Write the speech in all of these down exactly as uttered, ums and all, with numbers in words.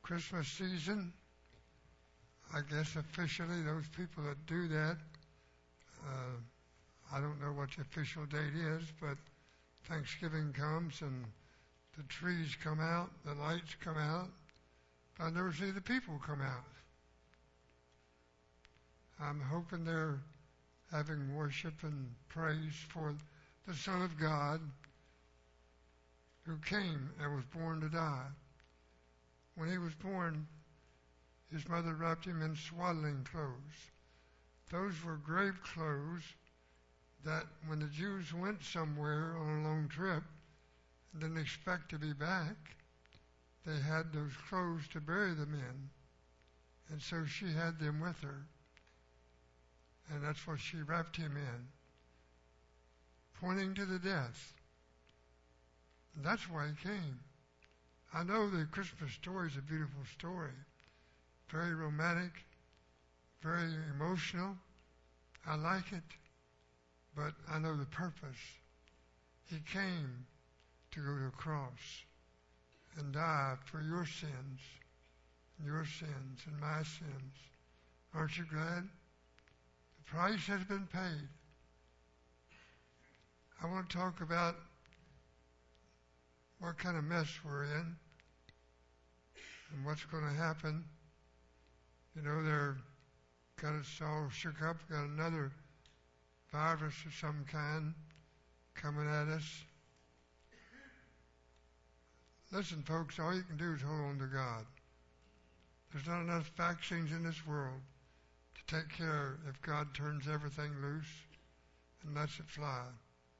Christmas season. I guess officially those people that do that, uh, I don't know what the official date is, but Thanksgiving comes and the trees come out, the lights come out, but I never see the people come out. I'm hoping they're having worship and praise for the Son of God who came and was born to die. When he was born, his mother wrapped him in swaddling clothes. Those were grave clothes that when the Jews went somewhere on a long trip and didn't expect to be back, they had those clothes to bury them in. And so she had them with her. And that's what she wrapped him in, pointing to the death. And that's why he came. I know the Christmas story is a beautiful story, very romantic, very emotional. I like it, but I know the purpose. He came to go to the cross and die for your sins, and your sins and my sins. Aren't you glad? The price has been paid. I want to talk about what kind of mess we're in and what's going to happen. You know, they're got us all shook up, got another virus of some kind coming at us. Listen, folks, all you can do is hold on to God. There's not enough vaccines in this world to take care if God turns everything loose and lets it fly.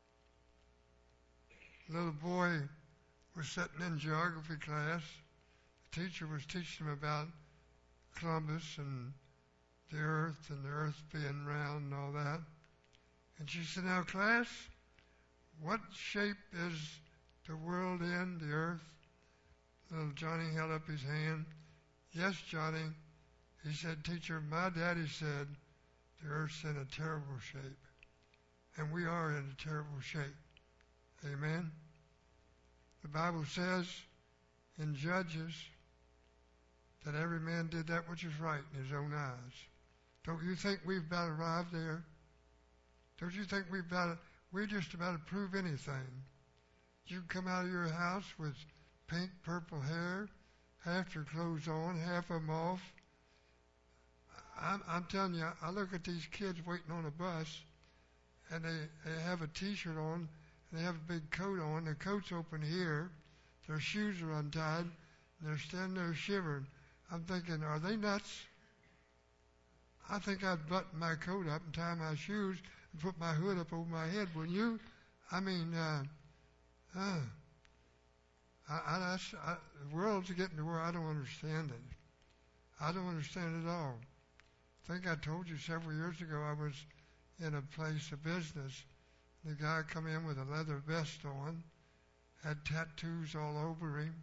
A little boy was sitting in geography class. The teacher was teaching him about Columbus and the earth and the earth being round and all that. And she said, now class, what shape is the world in, the earth? Little Johnny held up his hand. Yes, Johnny. He said, teacher, my daddy said the earth's in a terrible shape. And we are in a terrible shape. Amen? The Bible says in Judges that every man did that which is right in his own eyes. Don't you think we've about arrived there? Don't you think we've about, we're just about to prove anything? You can come out of your house with pink, purple hair, half your clothes on, half of them off. I'm, I'm telling you, I look at these kids waiting on a bus, and they, they have a T-shirt on, and they have a big coat on. Their coat's open here. Their shoes are untied, and they're standing there shivering. I'm thinking, are they nuts? I think I'd button my coat up and tie my shoes and put my hood up over my head, wouldn't you? I mean, uh, uh, I, I, I, the world's getting to where I don't understand it. I don't understand it at all. I think I told you several years ago I was in a place of business. The guy come in with a leather vest on, had tattoos all over him.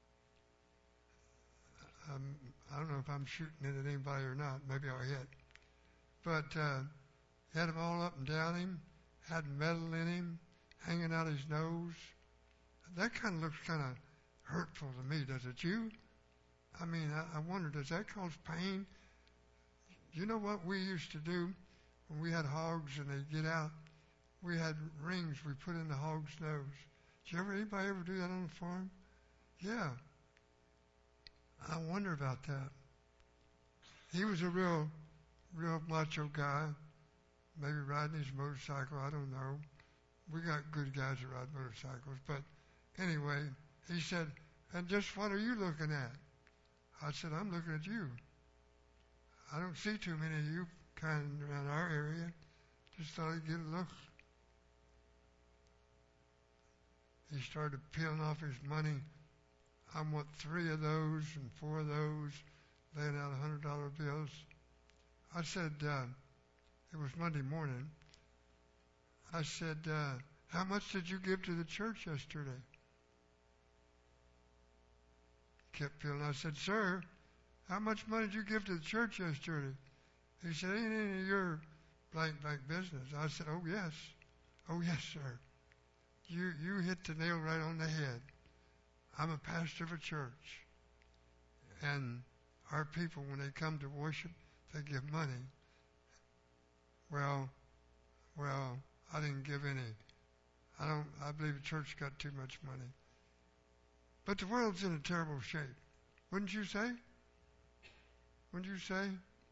Um, I don't know if I'm shooting it at anybody or not. Maybe I'll hit. But uh, he had them all up and down him, had metal in him, hanging out his nose. That kind of looks kind of hurtful to me, does it you? I mean, I, I wonder, does that cause pain? You know what we used to do when we had hogs and they'd get out? We had rings we put in the hog's nose. Did you ever, anybody ever do that on the farm? Yeah. I wonder about that. He was a real, real macho guy. Maybe riding his motorcycle, I don't know. We got good guys that ride motorcycles. But anyway, he said, and just what are you looking at? I said, I'm looking at you. I don't see too many of you kind around our area. Just thought I'd get a look. He started peeling off his money. I want three of those and four of those, laying out one hundred dollar bills. I said, uh, it was Monday morning. I said, uh, how much did you give to the church yesterday? He kept peeling. I said, sir, how much money did you give to the church yesterday? He said, ain't any of your blank blank business. I said, oh yes. Oh yes, sir. You, you hit the nail right on the head. I'm a pastor of a church. And our people, when they come to worship, they give money. Well, well, I didn't give any. I don't, I believe the church got too much money. But the world's in a terrible shape. Wouldn't you say? Wouldn't you say?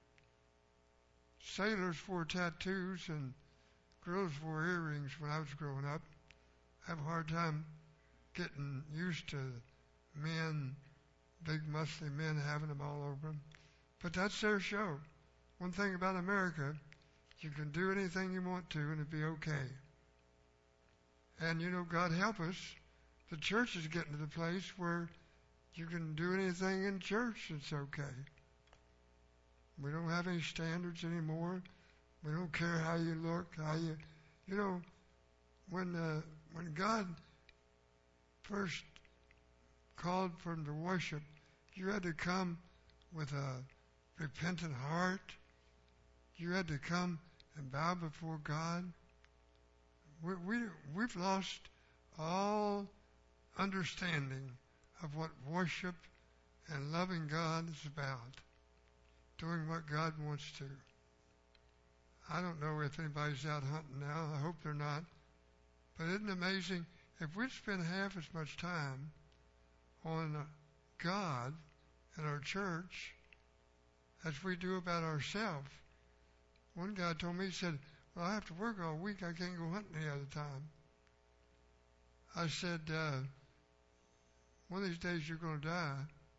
Sailors wore tattoos and girls wore earrings when I was growing up. I have a hard time getting used to men, big muscly men having them all over them. But that's their show. One thing about America, you can do anything you want to and it'll be okay. And you know, God help us, the church is getting to the place where you can do anything in church, it's okay. We don't have any standards anymore. We don't care how you look, how you, you know, when uh, when God first called for them to worship, you had to come with a repentant heart. You had to come and bow before God. We, we, we've lost all understanding of what worship and loving God is about. Doing what God wants to. I don't know if anybody's out hunting now. I hope they're not. But isn't it amazing? If we'd spend half as much time on God and our church as we do about ourselves. One guy told me, he said, well, I have to work all week. I can't go hunting any other time. I said, uh, one of these days you're going to die.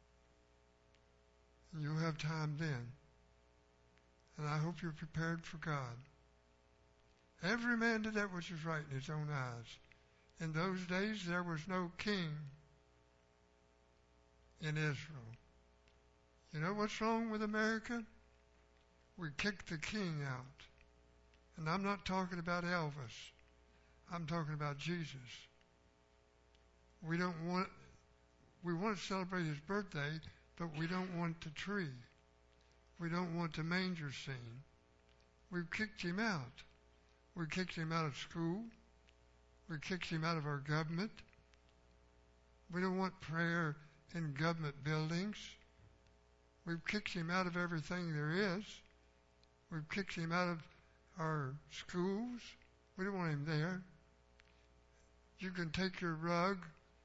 And you'll have time then. And I hope you're prepared for God. Every man did that which was right in his own eyes. In those days, there was no king in Israel. You know what's wrong with America? We kicked the king out. And I'm not talking about Elvis. I'm talking about Jesus. We don't want, we want to celebrate his birthday, but we don't want the tree. We don't want the manger scene. We've kicked him out. We kicked him out of school. We kicked him out of our government. We don't want prayer in government buildings. We've kicked him out of everything there is. We've kicked him out of our schools. We don't want him there. You can take your rug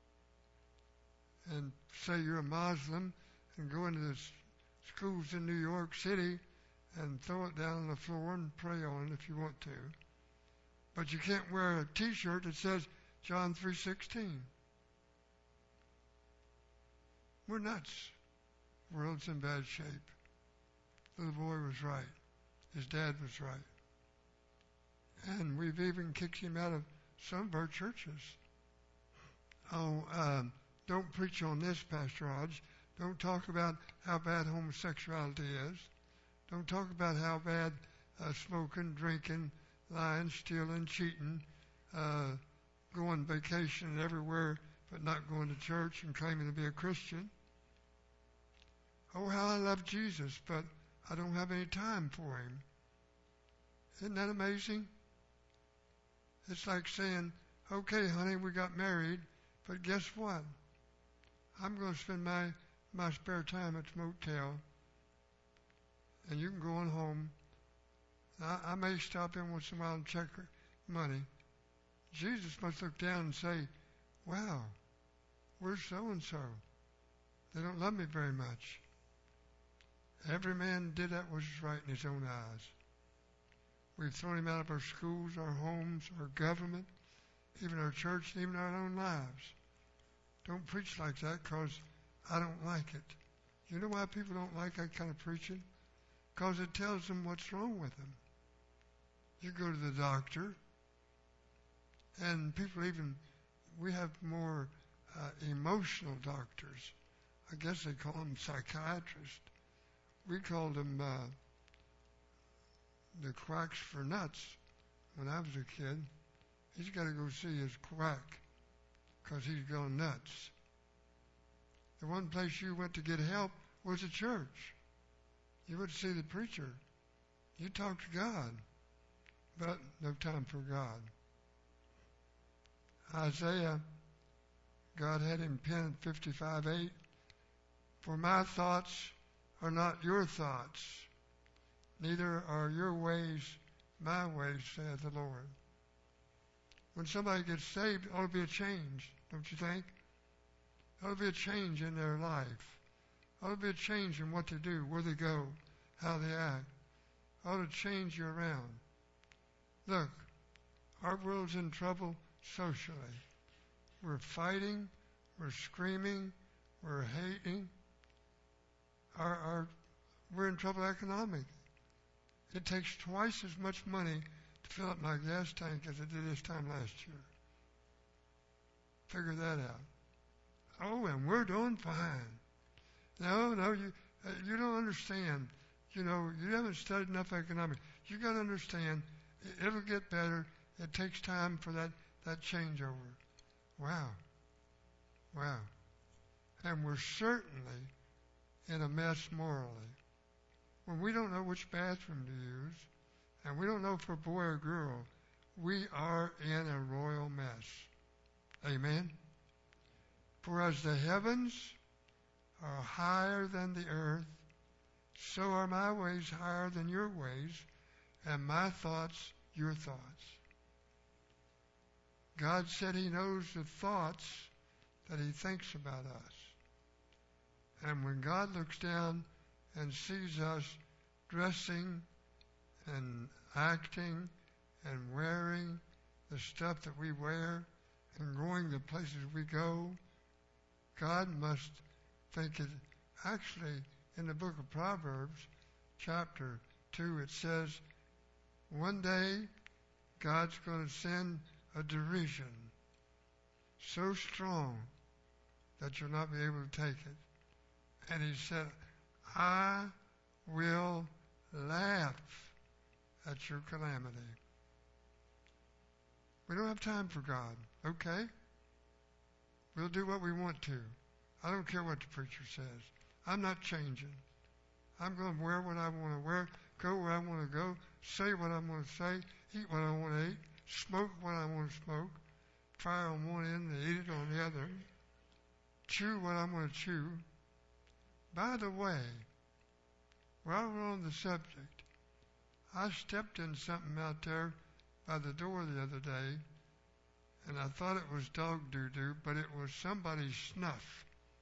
and say you're a Muslim and go into the schools in New York City and throw it down on the floor and pray on it if you want to. But you can't wear a T-shirt that says John three sixteen. We're nuts. The world's in bad shape. The little boy was right. His dad was right. And we've even kicked him out of some of our churches. Oh, um, don't preach on this, Pastor Hodge. Don't talk about how bad homosexuality is. Don't talk about how bad uh, smoking, drinking, lying, stealing, cheating, uh, going vacation everywhere but not going to church and claiming to be a Christian. Oh, how I love Jesus, but I don't have any time for him. Isn't that amazing? It's like saying, okay, honey, we got married, but guess what? I'm going to spend my, my spare time at the motel, and you can go on home. I, I may stop in once in a while and check her money. Jesus must look down and say, wow, where's so-and-so? They don't love me very much. Every man did that which was right in his own eyes. We've thrown him out of our schools, our homes, our government, even our church, even our own lives. Don't preach like that because I don't like it. You know why people don't like that kind of preaching? Because it tells them what's wrong with them. You go to the doctor, and people even, we have more uh, emotional doctors. I guess they call them psychiatrists. We called them uh, the quacks for nuts when I was a kid. He's got to go see his quack because he's gone nuts. The one place you went to get help was a church. You went to see the preacher. You talked to God, but no time for God. Isaiah, God had him penned fifty-five eight. For my thoughts are not your thoughts, neither are your ways my ways, saith the Lord. When somebody gets saved, it ought to be a change, don't you think? It ought to be a change in their life. It ought to be a change in what they do, where they go, how they act. It ought to change you around. Look, our world's in trouble socially. We're fighting, we're screaming, we're hating. Our, our, we're in trouble economically. It takes twice as much money to fill up my gas tank as it did this time last year. Figure that out. Oh, and we're doing fine. No, no, you uh, you don't understand. You know, you haven't studied enough economics. You got to understand, it, it'll get better. It takes time for that, that changeover. Wow. Wow. And we're certainly in a mess morally. When we don't know which bathroom to use, and we don't know if we're a boy or girl, we are in a royal mess. Amen? For as the heavens are higher than the earth, so are my ways higher than your ways, and my thoughts your thoughts. God said he knows the thoughts that he thinks about us. And when God looks down and sees us dressing and acting and wearing the stuff that we wear and going the places we go, God must think it. Actually, in the book of Proverbs, chapter two, it says, one day God's going to send a derision so strong that you'll not be able to take it. And he said, I will laugh at your calamity. We don't have time for God, okay? We'll do what we want to. I don't care what the preacher says. I'm not changing. I'm going to wear what I want to wear, go where I want to go, say what I want to say, eat what I want to eat, smoke what I want to smoke, fire on one end and eat it on the other, chew what I want to chew. By the way, while we're on the subject, I stepped in something out there by the door the other day, and I thought it was dog doo-doo, but it was somebody's snuff.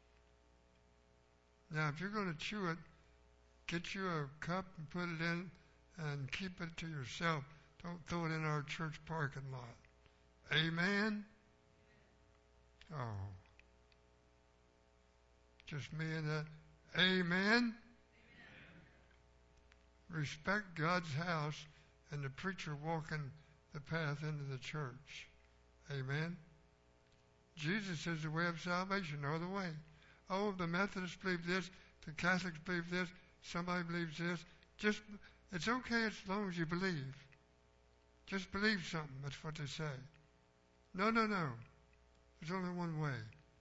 Now, if you're going to chew it, get you a cup and put it in and keep it to yourself. Don't throw it in our church parking lot. Amen? Oh. Just me and that. Amen? Amen? Respect God's house and the preacher walking the path into the church. Amen? Jesus is the way of salvation, no other way. Oh, the Methodists believe this, the Catholics believe this, somebody believes this. Just, it's okay as long as you believe. Just believe something, that's what they say. No, no, no. There's only one way.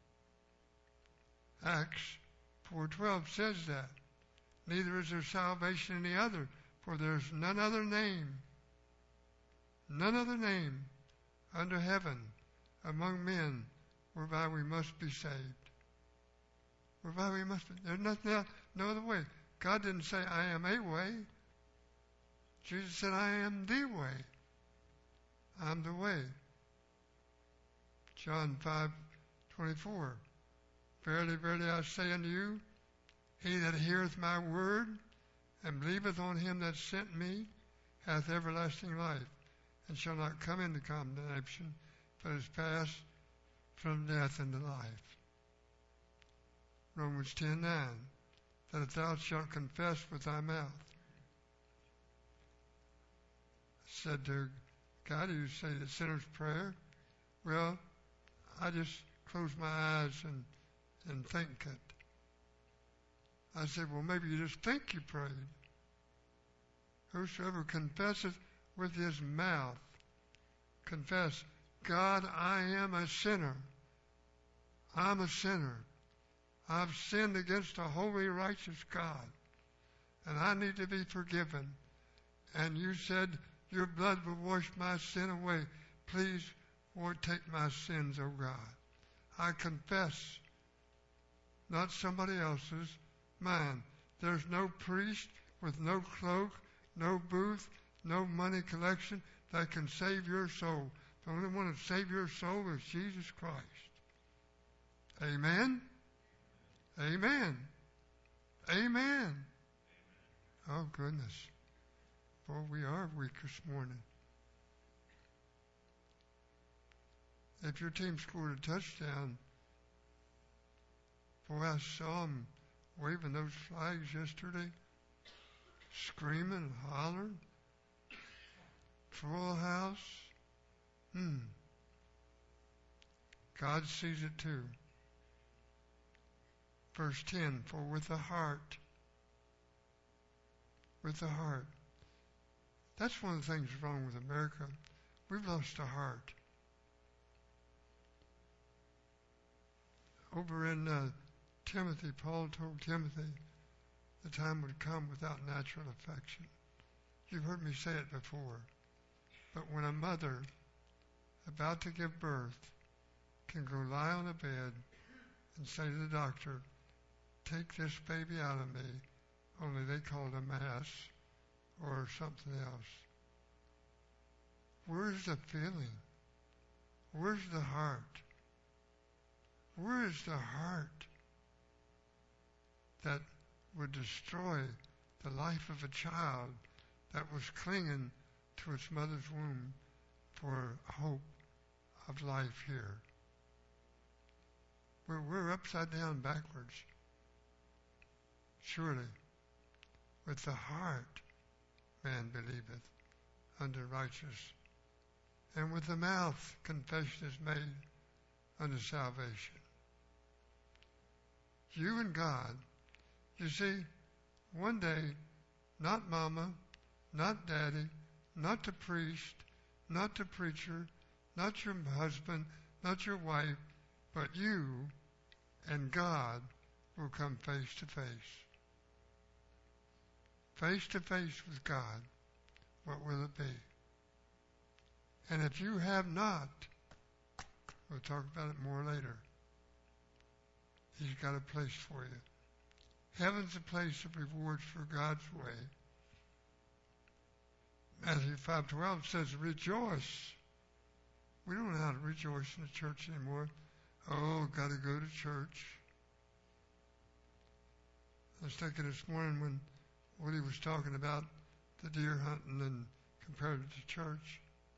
Acts four twelve says that. Neither is there salvation in any other, for there is none other name, none other name under heaven among men whereby we must be saved. Whereby we must be. There's nothing else, no other way. God didn't say, I am a way. Jesus said, I am the way. I'm the way. John five twenty-four. Verily, verily, I say unto you, he that heareth my word and believeth on him that sent me hath everlasting life, and shall not come into condemnation, but is passed from death into life. Romans ten nine. That if thou shalt confess with thy mouth. I said to God, do you say the sinner's prayer? Well, I just close my eyes and, and think it. I said, well, maybe you just think you prayed. Whosoever confesseth with his mouth, confess, God, I am a sinner. I'm a sinner. I've sinned against a holy, righteous God, and I need to be forgiven. And you said your blood will wash my sin away. Please, Lord, take my sins, O God. I confess. not somebody else's, mine. There's no priest with no cloak, no booth, no money collection that can save your soul. The only one that save your soul is Jesus Christ. Amen? Amen. Amen. Oh, goodness. Boy, we are weak this morning. If your team scored a touchdown, boy, I saw them waving those flags yesterday, screaming, hollering, full house. Hmm. God sees it too. Verse ten, for with the heart, with the heart. That's one of the things wrong with America. We've lost our heart. Over in uh, Timothy, Paul told Timothy the time would come without natural affection. You've heard me say it before. But when a mother about to give birth can go lie on a bed and say to the doctor, take this baby out of me, only they call it a mass or something else. Where's the feeling? Where's the heart? Where is the heart that would destroy the life of a child that was clinging to its mother's womb for hope of life here? We're, we're upside down backwards. Surely, with the heart man believeth unto righteousness, and with the mouth confession is made unto salvation. You and God, you see, one day, not mama, not daddy, not the priest, not the preacher, not your husband, not your wife, but you and God will come face to face. Face to face with God. What will it be? And if you have not, we'll talk about it more later. He's got a place for you. Heaven's a place of rewards for God's way. Matthew five twelve says, rejoice. We don't know how to rejoice in the church anymore. Oh, got to go to church. I was thinking this morning when Woody was talking about the deer hunting and compared it to church.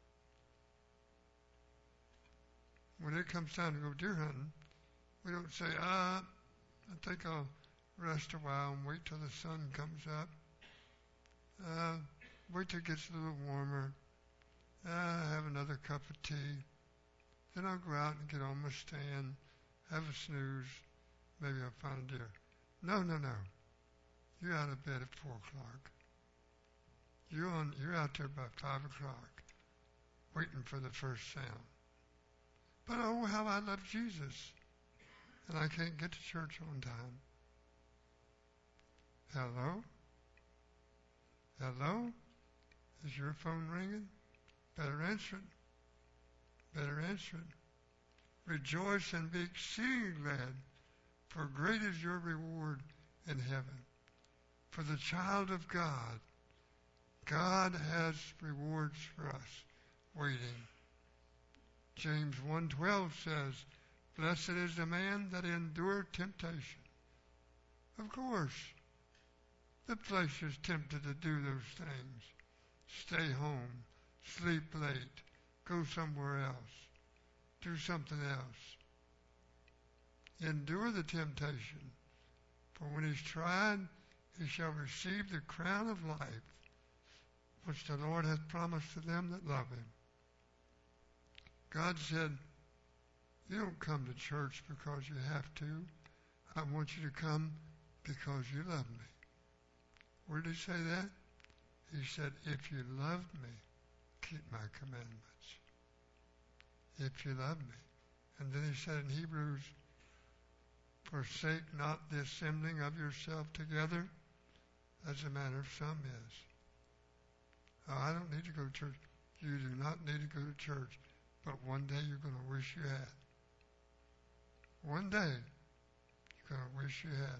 When it comes time to go deer hunting, we don't say, ah, I think I'll rest a while and wait till the sun comes up. Uh, wait till it gets a little warmer. Uh, have another cup of tea. Then I'll go out and get on my stand, have a snooze. Maybe I'll find a deer. No, no, no. You're out of bed at four o'clock. You're on. You're out there by five o'clock, waiting for the first sound. But oh, how I love Jesus, and I can't get to church on time. Hello? Hello? Is your phone ringing? Better answer it. Better answer it. Rejoice and be exceedingly glad, for great is your reward in heaven. For the child of God, God has rewards for us waiting. James one twelve says, blessed is the man that endureth temptation. Of course, the flesh is tempted to do those things. Stay home, sleep late, go somewhere else, do something else. Endure the temptation, for when he's tried, he shall receive the crown of life, which the Lord hath promised to them that love him. God said, you don't come to church because you have to. I want you to come because you love me. Where did he say that? He said, if you love me, keep my commandments. If you love me. And then he said in Hebrews, forsake not the assembling of yourself together, as the manner of some is. Oh, I don't need to go to church. You do not need to go to church, but one day you're going to wish you had. One day You're going to wish you had.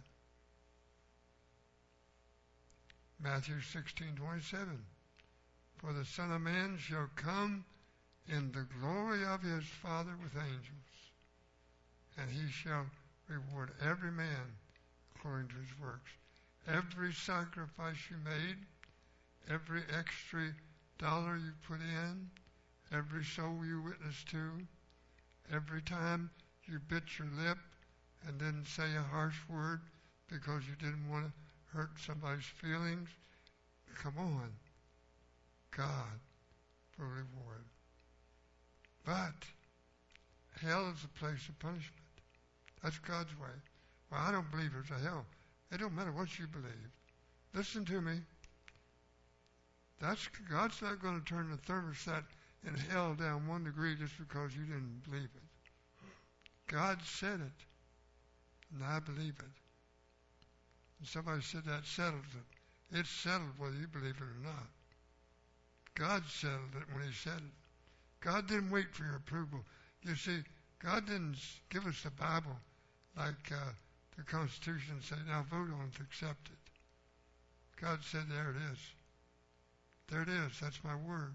Matthew sixteen twenty-seven. For the Son of Man shall come in the glory of his Father with angels, and he shall reward every man according to his works. Every sacrifice you made, every extra dollar you put in, every soul you witnessed to, every time you bit your lip and didn't say a harsh word because you didn't want to hurt somebody's feelings, come on, God will reward. But hell is a place of punishment. That's God's way. Well, I don't believe there's a hell. It don't matter what you believe. Listen to me. That's God's not going to turn the thermostat in hell down one degree just because you didn't believe it. God said it, and I believe it. And somebody said that settles it. It's settled whether you believe it or not. God settled it when he said it. God didn't wait for your approval. You see, God didn't give us the Bible like uh, the Constitution and say, now vote on it, accept it. God said, there it is. There it is. That's my word.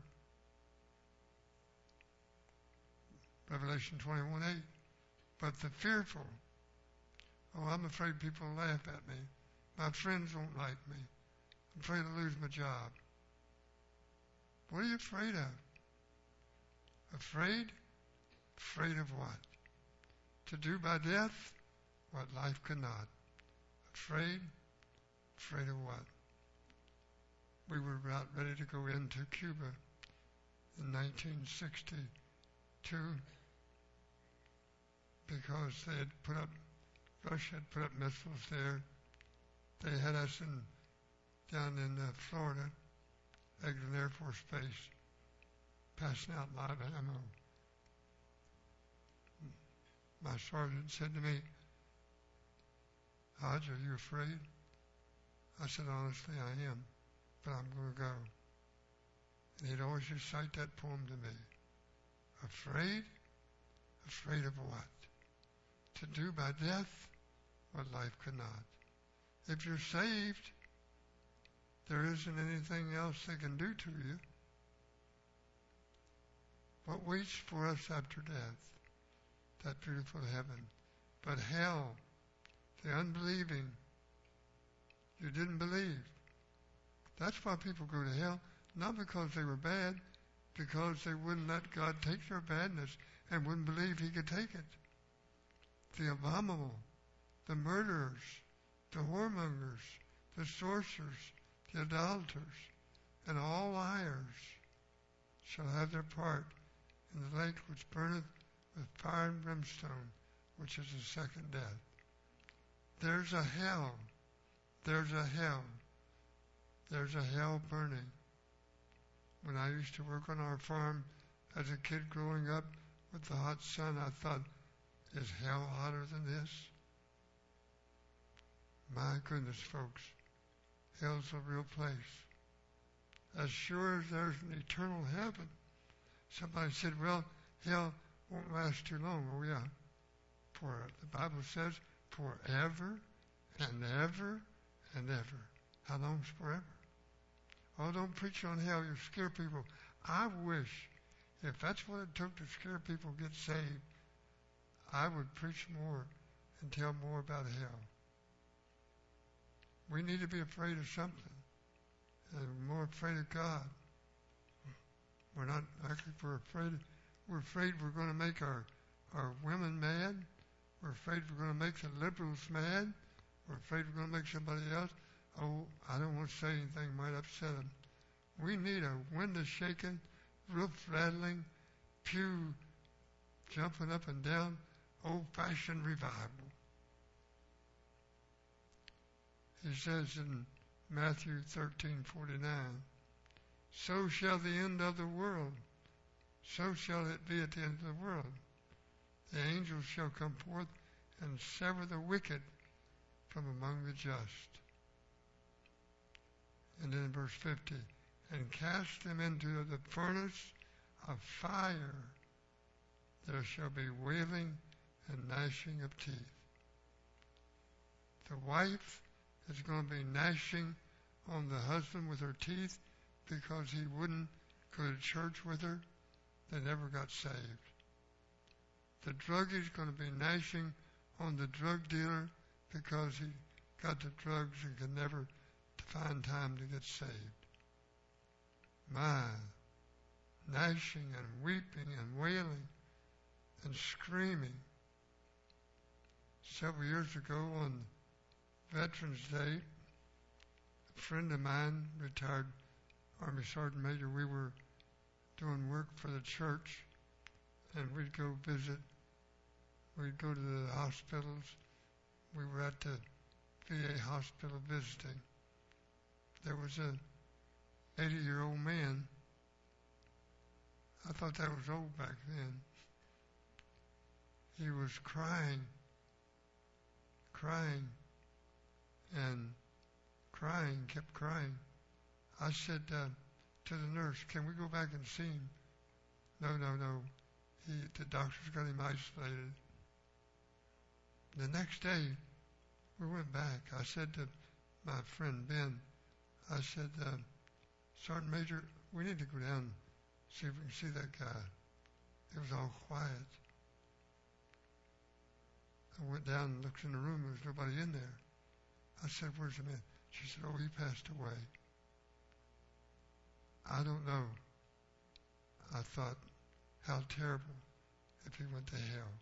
Revelation twenty-one eight. But the fearful, oh, I'm afraid people will laugh at me. My friends won't like me. I'm afraid to lose my job. What are you afraid of? Afraid? Afraid of what? To do by death what life could not. Afraid? Afraid of what? We were about ready to go into Cuba in nineteen sixty-two because they had put up, Russia had put up missiles there. They had us in, down in uh, Florida, Eglin Air Force Base, passing out live ammo. My sergeant said to me, Hodge, are you afraid? I said, honestly, I am, but I'm going to go. And he'd always recite that poem to me. Afraid? Afraid of what? To do by death what life could not. If you're saved, there isn't anything else they can do to you. What waits for us after death? That beautiful heaven. But hell, the unbelieving, you didn't believe. That's why people go to hell, not because they were bad, because they wouldn't let God take their badness and wouldn't believe he could take it. The abominable, the murderers, the whoremongers, the sorcerers, the idolaters, and all liars shall have their part in the lake which burneth with fire and brimstone, which is the second death. There's a hell. There's a hell. There's a hell burning. When I used to work on our farm as a kid growing up with the hot sun, I thought, is hell hotter than this? My goodness, folks, hell's a real place. As sure as there's an eternal heaven. Somebody said, well, hell won't last too long. Oh, yeah. For the Bible says forever and ever and ever. How long's forever? Oh, don't preach on hell. You scare people. I wish, if that's what it took to scare people get saved, I would preach more and tell more about hell. We need to be afraid of something. And we're more afraid of God. We're not actually, we're afraid, we're afraid we're going to make our, our women mad. We're afraid we're going to make the liberals mad. We're afraid we're going to make somebody else. Oh, I don't want to say anything might upset them. We need a window shaking, roof rattling, pew jumping up and down, old-fashioned revival. He says in Matthew thirteen forty-nine, so shall the end of the world, so shall it be at the end of the world. The angels shall come forth and sever the wicked from among the just. And then in verse fifty, and cast them into the furnace of fire. There shall be wailing and gnashing of teeth. The wife is going to be gnashing on the husband with her teeth because he wouldn't go to church with her. They never got saved. The druggie is going to be gnashing on the drug dealer because he got the drugs and could never find time to get saved. My, gnashing and weeping and wailing and screaming. Several years ago on Veterans Day, a friend of mine, retired Army Sergeant Major, we were doing work for the church, and we'd go visit. We'd go to the hospitals. We were at the V A hospital visiting. There was an eighty-year-old man. I thought that was old back then. He was crying, crying, and crying, kept crying. I said uh, to the nurse, can we go back and see him? No, no, no. He, the doctor's got him isolated. The next day, we went back. I said to my friend Ben, I said, uh, Sergeant Major, we need to go down and see if we can see that guy. It was all quiet. I went down and looked in the room. There was nobody in there. I said, where's the man? She said, oh, he passed away. I don't know. I thought, how terrible if he went to hell.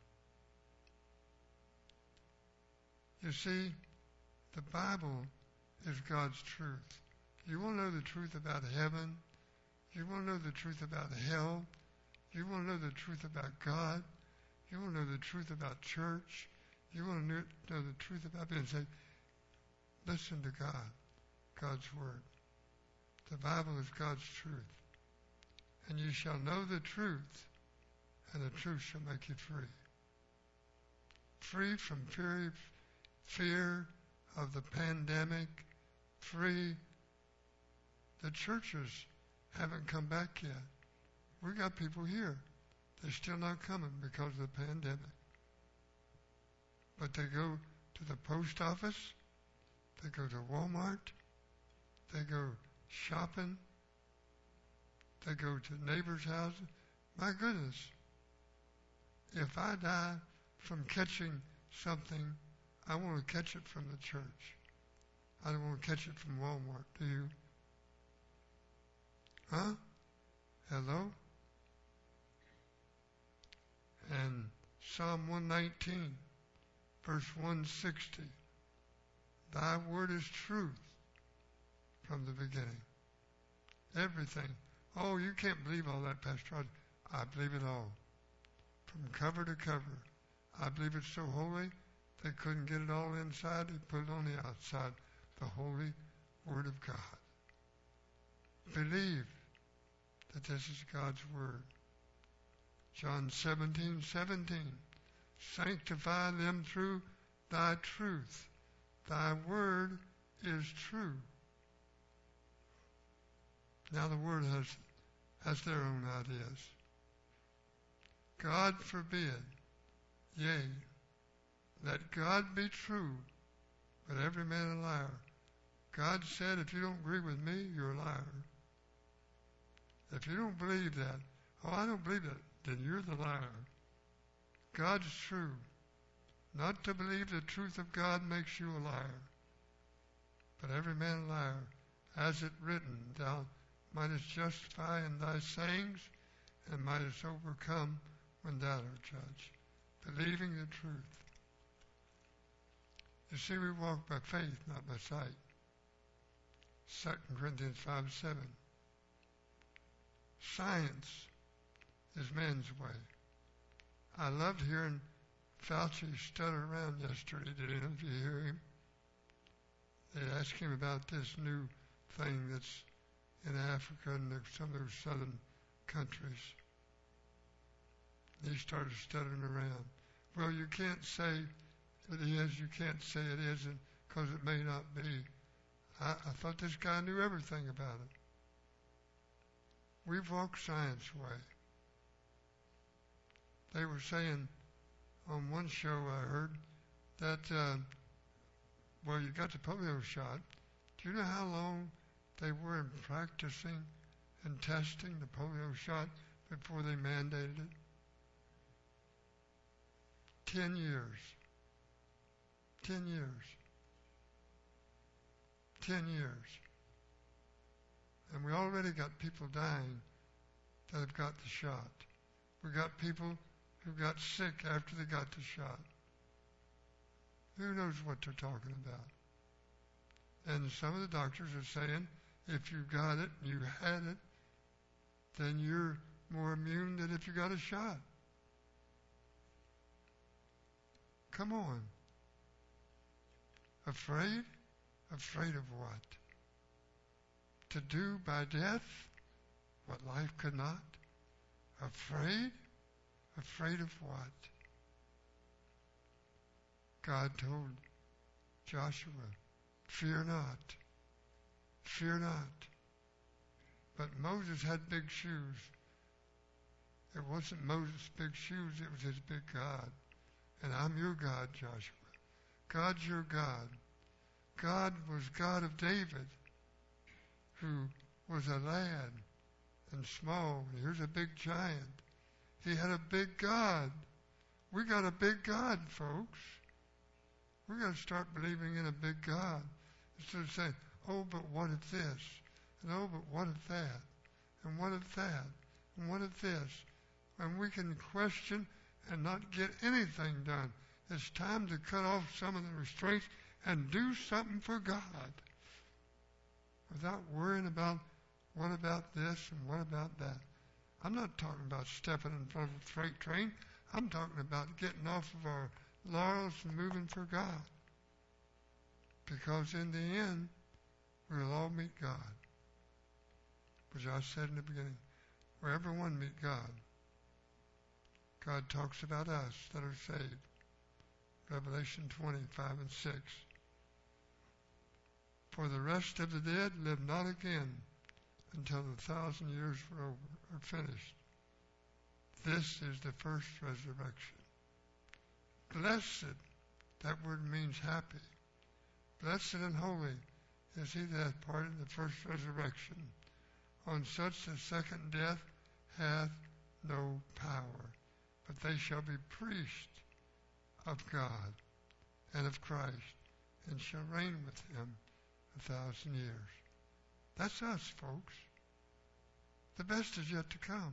You see, the Bible is God's truth. You want to know the truth about heaven? You want to know the truth about hell? You want to know the truth about God? You want to know the truth about church? You want to know the truth about being saved? Listen to God, God's Word. The Bible is God's truth. And you shall know the truth, and the truth shall make you free. Free from fear, fear of the pandemic, free. The churches haven't come back yet. We got people here. They're still not coming because of the pandemic. But they go to the post office, they go to Walmart, they go shopping, they go to neighbors' houses. My goodness, if I die from catching something, I want to catch it from the church. I don't want to catch it from Walmart, do you? Huh? Hello? And Psalm one nineteen, verse one sixty. Thy word is truth from the beginning. Everything. Oh, you can't believe all that, Pastor Rod. I believe it all. From cover to cover. I believe it's so holy, they couldn't get it all inside. They put it on the outside. The holy Word of God. Believe that this is God's Word. John seventeen seventeen. Sanctify them through thy truth. Thy word is true. Now the world has, has their own ideas. God forbid, yea, let God be true, but every man a liar. God said, if you don't agree with me, you're a liar. If you don't believe that, oh, I don't believe that, then you're the liar. God's true. Not to believe the truth of God makes you a liar. But every man a liar. As it written, thou mightest justify in thy sayings, and mightest overcome when thou art judged. Believing the truth. You see, we walk by faith, not by sight. Second Corinthians five seven. Science is man's way. I loved hearing Fauci stutter around yesterday. Did any of you hear him? They asked him about this new thing that's in Africa and some of those southern countries. He started stuttering around. Well, you can't say it is, you can't say it isn't, because it may not be. I, I thought this guy knew everything about it. We've walked science way. They were saying on one show I heard that uh, Well, you got the polio shot. Do you know how long they were in practicing and testing the polio shot before they mandated it? Ten years. Ten years. Ten years. And we already got people dying that have got the shot. We got people who got sick after they got the shot. Who knows what they're talking about? And some of the doctors are saying, if you got it, you had it, then you're more immune than if you got a shot. Come on. Afraid? Afraid of what? To do by death what life could not? Afraid? Afraid of what? God told Joshua, fear not, fear not. But Moses had big shoes. It wasn't Moses' big shoes, it was his big God. And I'm your God, Joshua. God's your God. God was God of David, who was a lad and small. And here's a big giant. He had a big God. We got a big God, folks. We got to start believing in a big God instead of saying, oh, but what if this? And oh, but what if that? And what if that? And what if this? And we can question and not get anything done. It's time to cut off some of the restraints and do something for God without worrying about what about this and what about that. I'm not talking about stepping in front of a freight train. I'm talking about getting off of our laurels and moving for God. Because in the end, we'll all meet God. Which I said in the beginning, wherever one meet God, God talks about us that are saved. Revelation twenty-five and six. For the rest of the dead live not again until the thousand years were over, are finished. This is the first resurrection. Blessed, that word means happy. Blessed and holy is he that hath part in the first resurrection. On such the second death hath no power, but they shall be priests of God and of Christ, and shall reign with him a thousand years. That's us, folks. The best is yet to come.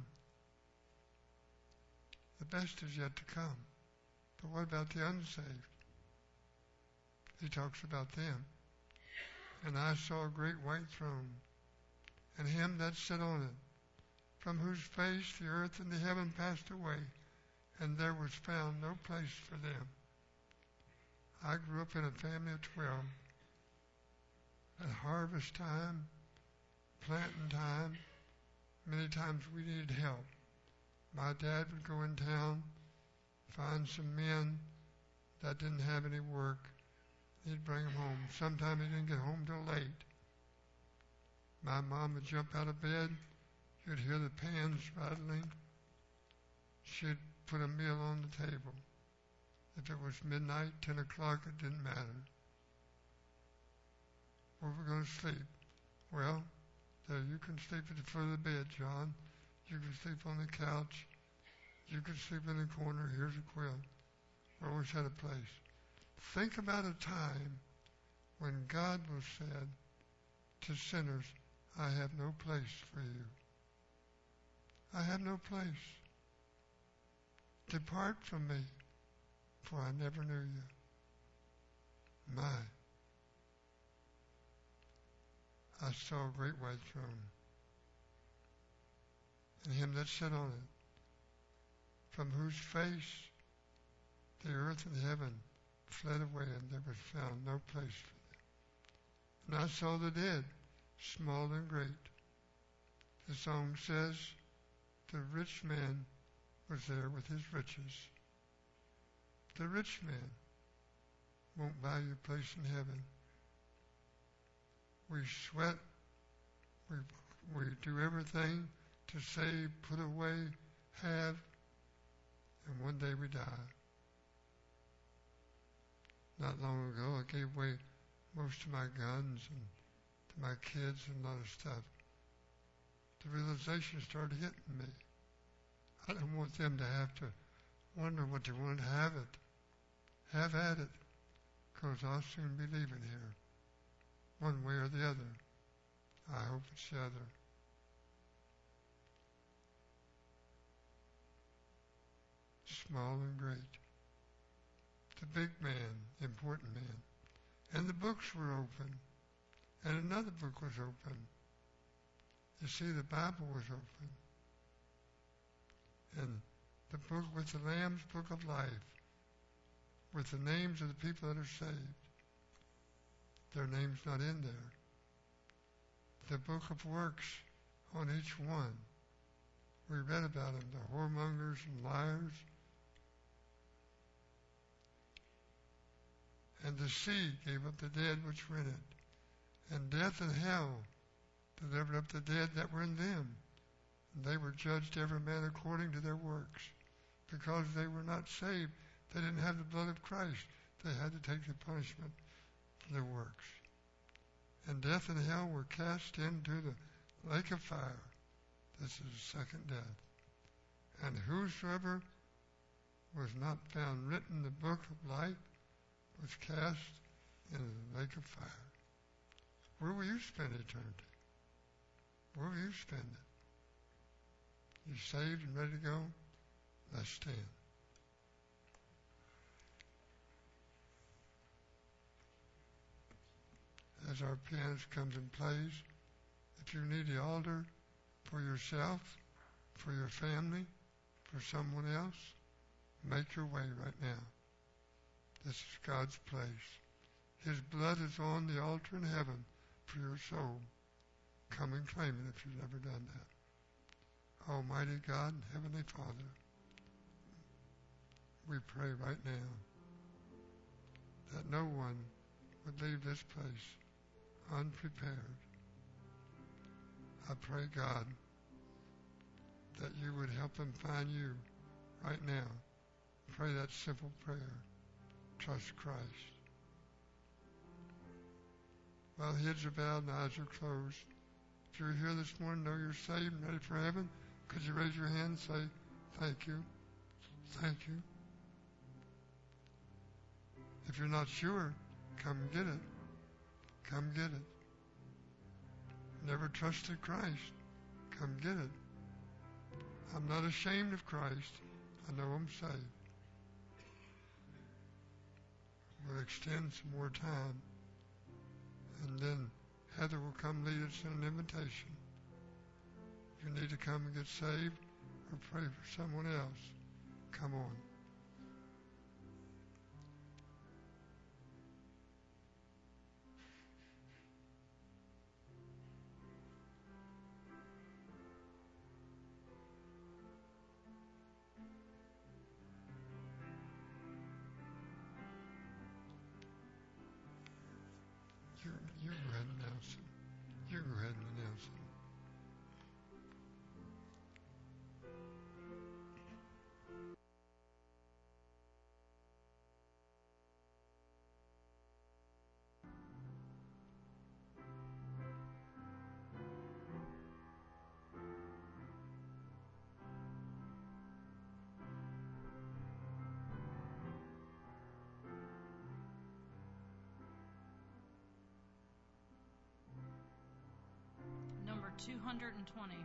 The best is yet to come. But what about the unsaved? He talks about them. And I saw a great white throne, and him that sat on it, from whose face the earth and the heaven passed away, and there was found no place for them. I grew up in a family of twelve. At harvest time, planting time, many times we needed help. My dad would go in town, find some men that didn't have any work. He'd bring them home. Sometimes he didn't get home till late. My mom would jump out of bed. You'd hear the pans rattling. She'd put a meal on the table. If it was midnight, ten o'clock, it didn't matter. Where were we going to sleep? Well, there, you can sleep at the foot of the bed, John. You can sleep on the couch. You can sleep in the corner. Here's a quilt. We always had a place. Think about a time when God was said to sinners, I have no place for you. I have no place. Depart from me, for I never knew you. My. I saw a great white throne, and him that sat on it, from whose face the earth and heaven fled away, and there was found no place for them. And I saw the dead, small and great. The song says, the rich man was there with his riches. The rich man won't buy you a place in heaven. We sweat, we, we do everything to save, put away, have, and one day we die. Not long ago, I gave away most of my guns and to my kids and a lot of stuff. The realization started hitting me. I don't want them to have to wonder what they want to have it. Have at it, because I'll soon be leaving here, one way or the other. I hope it's the other. Small and great. The big man, important man. And the books were open. And another book was open. You see, the Bible was open. And the book with the Lamb's Book of Life, with the names of the people that are saved. Their name's not in there. The book of works on each one. We read about them, the whoremongers and liars. And the sea gave up the dead which were in it. And death and hell delivered up the dead that were in them. And they were judged every man according to their works. Because they were not saved, they didn't have the blood of Christ. They had to take the punishment for their works. And death and hell were cast into the lake of fire. This is the second death. And whosoever was not found written in the book of life was cast into the lake of fire. Where will you spend eternity? Where will you spend it? You saved and ready to go? Let's stand. As our pianist comes and plays, if you need the altar for yourself, for your family, for someone else, make your way right now. This is God's place. His blood is on the altar in heaven for your soul. Come and claim it if you've never done that. Almighty God and Heavenly Father, we pray right now that no one would leave this place unprepared. I pray, God, that you would help them find you right now. Pray that simple prayer. Trust Christ. While heads are bowed and eyes are closed, if you're here this morning, know you're saved and ready for heaven, could you raise your hand and say, thank you, thank you. If you're not sure, come get it. Come get it. Never trusted Christ, come get it. I'm not ashamed of Christ. I know I'm saved. We'll extend some more time, and then Heather will come lead us in an invitation. If you need to come and get saved or pray for someone else, come on. You, you go ahead and announce it. You go ahead and announce it. Number two hundred twenty.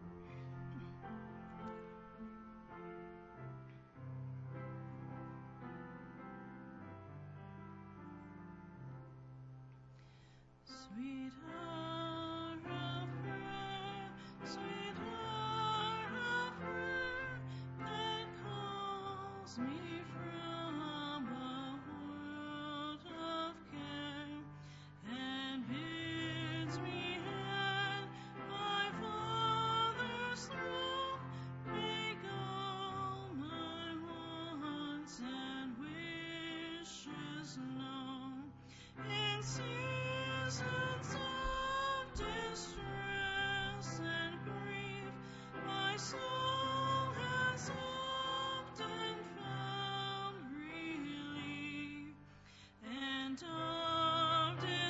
Sweet hour of prayer, sweet hour of prayer, that calls me from a world of care, and bids me at my Father's throne, make all my wants and wishes known. In seasons of distress and grief, my soul has often found relief, and of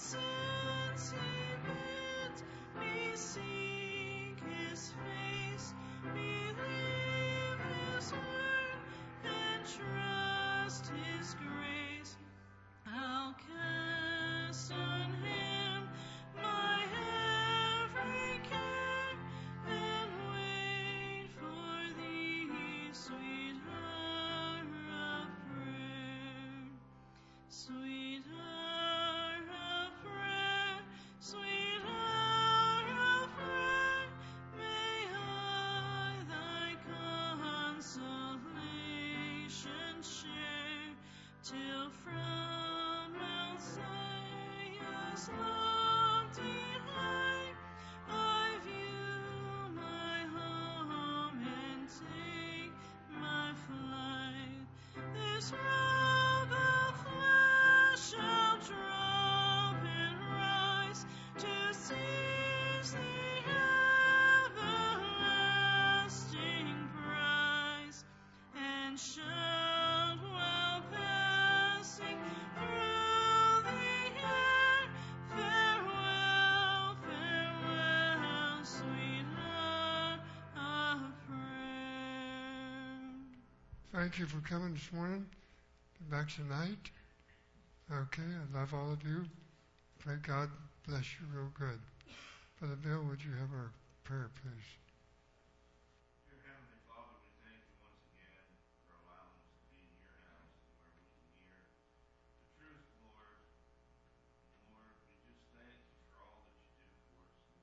since he bid me seek his face, believe his word, and trust his grace. I'll cast on him my every care, and wait for thee, sweet hour of prayer. Sweet hour of prayer, sweet hour of prayer, may I thy consolation share, till from Mount Zion's lofty height I view my home and take my flight. This robe of flesh shall drop and rise to seize the everlasting prize, and shout while passing through the air, farewell, farewell, sweet hour of prayer. Thank you for coming this morning. Be back tonight. Okay, I love all of you. Pray God bless you real good. Brother Bill, would you have our prayer, please?